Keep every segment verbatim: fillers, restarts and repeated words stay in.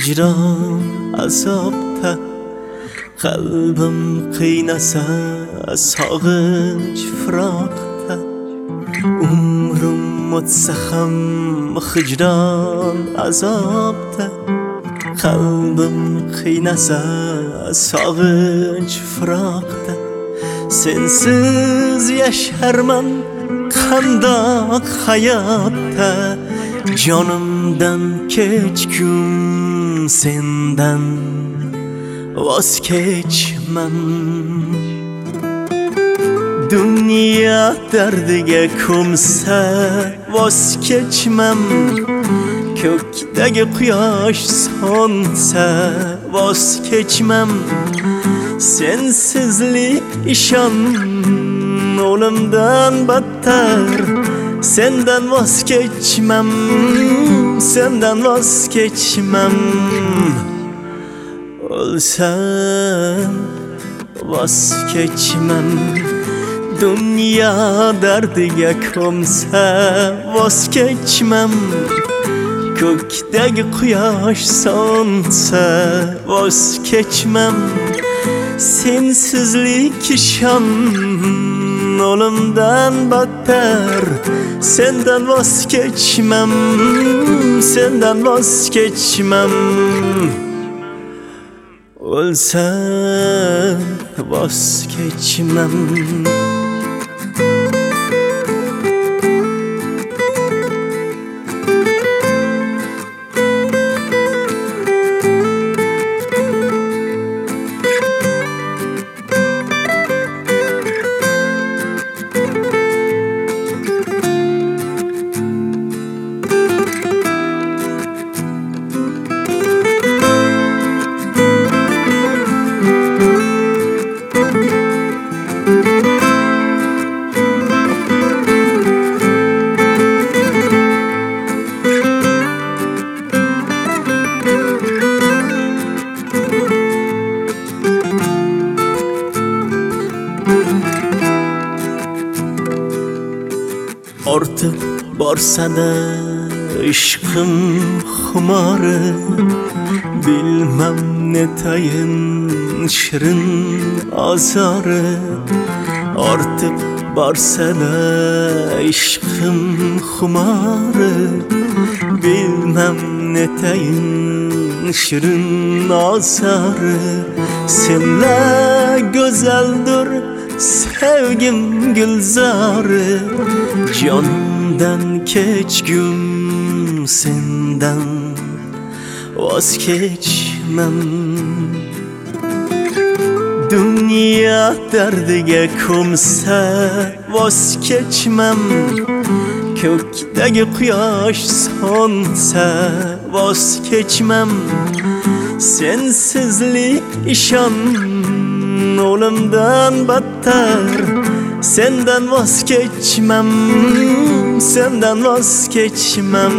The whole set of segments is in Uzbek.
hicran azobda, qalbim qiynasa sog'inch firoqda. Umrim o'tsa ham hicran azobda, qalbim qiynasa sog'inch firoqda. Sensiz yasharman qandoq hayotda, jonimdan kechgum sendan voz kechmam. Dünya dardiga ko'msa voz kechmam, ko'kdagi quyosh so'nsa voz kechmam. Sensizlik ishon o'limdan battar, sendan voz kechmam, sendan voz kechmam. O'lsam voz kechmam, dünya dardiga ko'msa voz kechmam, ko'kdagi quyosh so'nsa voz kechmam. Sensizlik ishon o'limdan battar, sendan voz kechmam, sendan voz kechmam. O'lsam voz kechmam. Ortib borsa-da ishqim xumori, bilmam netayin shirin azori. Ortib borsa-da ishqim xumori, bilmam netayin shirin azori. Senla go'zaldir sevgim gulzori, jonimdan kechgum sendan voz kechmam. Dünya dardiga ko'msa voz kechmam, ko'kdagi quyosh so'nsa voz kechmam. Sensizlik ishon o'limdan battar, sendan voz kechmam, sendan voz kechmam.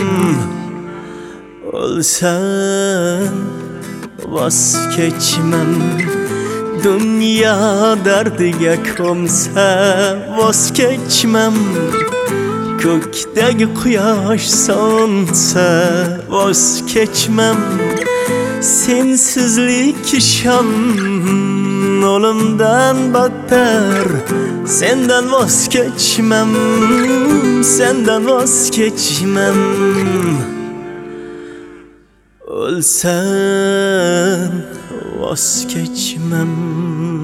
O'lsam voz kechmam, dünya dardiga ko'msa voz kechmam, ko'kdagi quyosh so'nsa voz kechmam. Sensizlik ishon o'limdan battar, sendan voz kechmam, sendan voz kechmam. O'lsam voz kechmam.